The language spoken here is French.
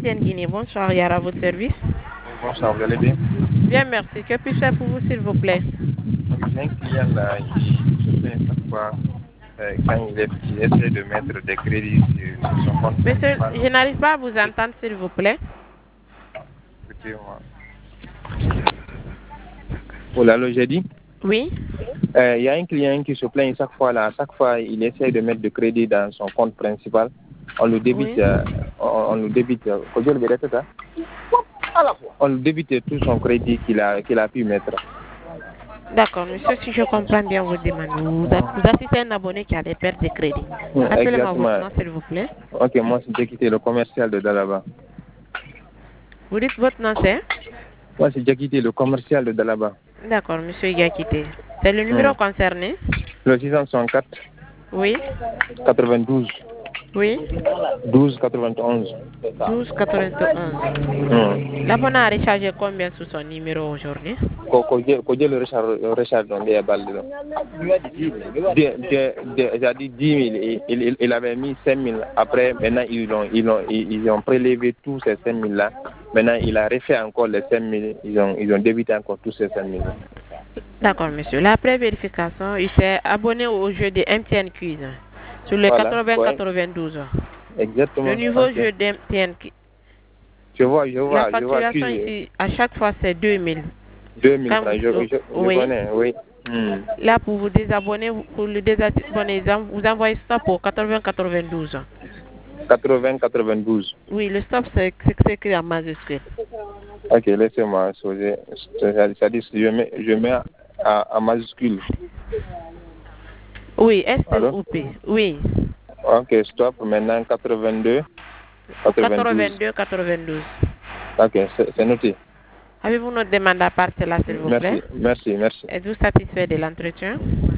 MTN Guinée. Bonsoir, Yara, à votre service. Bonsoir, vous allez bien? Bien, merci. Que puis-je faire pour vous, s'il vous plaît? J'ai un client là, il se plaint chaque fois quand il essaie de mettre des crédits sur son compte Monsieur, principal. je n'arrive pas à vous entendre, s'il vous plaît. Écoutez-moi. Oh là, j'ai dit. Oui. Il y a un client qui se plaint chaque fois là. Chaque fois, il essaie de mettre de crédit dans son compte principal. On le débite. Oui. On le débite. On le débite tout son crédit qu'il a pu mettre. D'accord, monsieur, si je comprends bien vos demandes, vous assistez à un abonné qui a des pertes de crédit. Appelez-moi votre nom, s'il vous plaît. Ok, moi, c'est Jakité, le commercial de Dalaba. Vous dites votre nom, c'est? Moi, c'est Jakité, le commercial de Dalaba. D'accord, monsieur Yakité. C'est le numéro concerné? Le 664. Oui. 92. Oui. 12 91. 12 91. L'abonné a rechargé combien sur son numéro aujourd'hui? Kodje le recharge dans les balles. J'ai dit 10 000. Il avait mis 5 000. Après, maintenant, ils ont prélevé tous ces 5 000 là. Maintenant, il a refait encore les 5 000. Ils ont débité encore tous ces 5 000. D'accord, monsieur. La pré-vérification, il s'est abonné au jeu de MTN Quiz sur le 80-92. Exactement. Le nouveau jeu d'MTN Quiz. Je vois. La facturation ici, à chaque fois, c'est 2000. 2000 francs, je connais, oui. Là, pour vous désabonner, pour le désabonner, vous envoyez stop au 80-92. 80-92. Oui, le stop, c'est écrit en majuscule. Ok, laissez-moi sauter. C'est-à-dire, je mets en majuscule. Oui, S-T-O-P. Oui. Ok, stop. Maintenant, 82. 82-92. Ok, c'est noté. Avez-vous notre demande à part cela, s'il vous plaît? Merci. Êtes-vous satisfait de l'entretien?